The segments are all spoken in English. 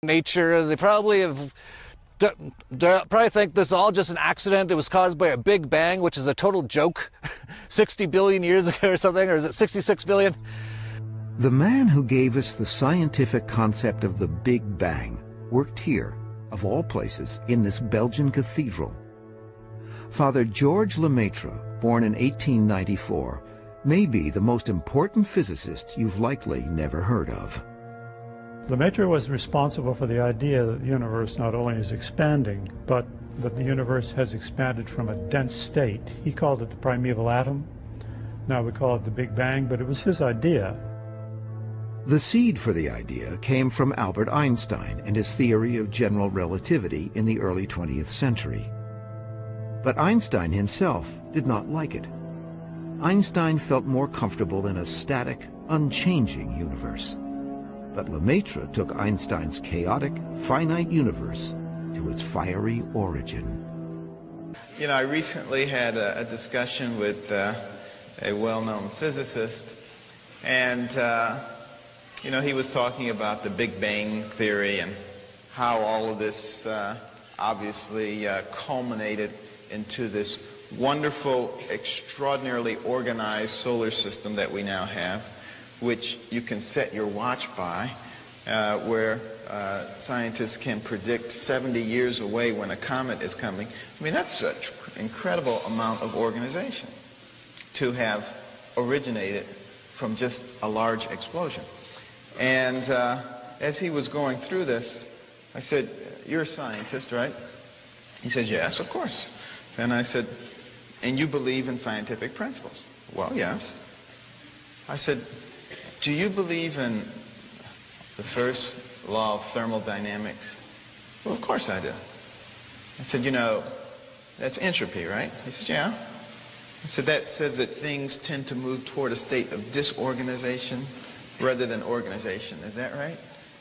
nature. They probably have probably think this is all just an accident. It was caused by a Big Bang, which is a total joke. 60 billion years ago or something, or is it 66 billion? The man who gave us the scientific concept of the Big Bang worked here, of all places, in this Belgian cathedral. Father Georges Lemaitre, born in 1894, may be the most important physicist you've likely never heard of. Lemaitre was responsible for the idea that the universe not only is expanding, but that the universe has expanded from a dense state. He called it the primeval atom. Now we call it the Big Bang, but it was his idea. The seed for the idea came from Albert Einstein and his theory of general relativity in the early 20th century. But Einstein himself did not like it. Einstein felt more comfortable in a static, unchanging universe. But Lemaitre took Einstein's chaotic, finite universe to its fiery origin. You know, I recently had a discussion with a well-known physicist, and you know, he was talking about the Big Bang theory and how all of this obviously culminated into this wonderful, extraordinarily organized solar system that we now have, which you can set your watch by, where scientists can predict 70 years away when a comet is coming. I mean, that's an incredible amount of organization to have originated from just a large explosion. And as he was going through this, I said, "You're a scientist, right?" He said, "Yes, of course." And I said, "And you believe in scientific principles?" "Well, yes." I said, "Do you believe in the first law of thermodynamics?" "Well, of course I do." I said, "You know, that's entropy, right?" He said, "Yeah." I said, "That says that things tend to move toward a state of disorganization rather than organization. Is that right?"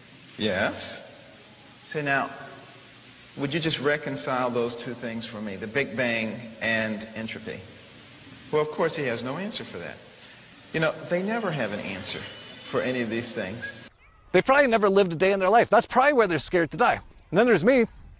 "Yes." So now, would you just reconcile those two things for me, the Big Bang and entropy? Well, of course he has no answer for that. You know, they never have an answer for any of these things. They probably never lived a day in their life. That's probably where they're scared to die. And then there's me.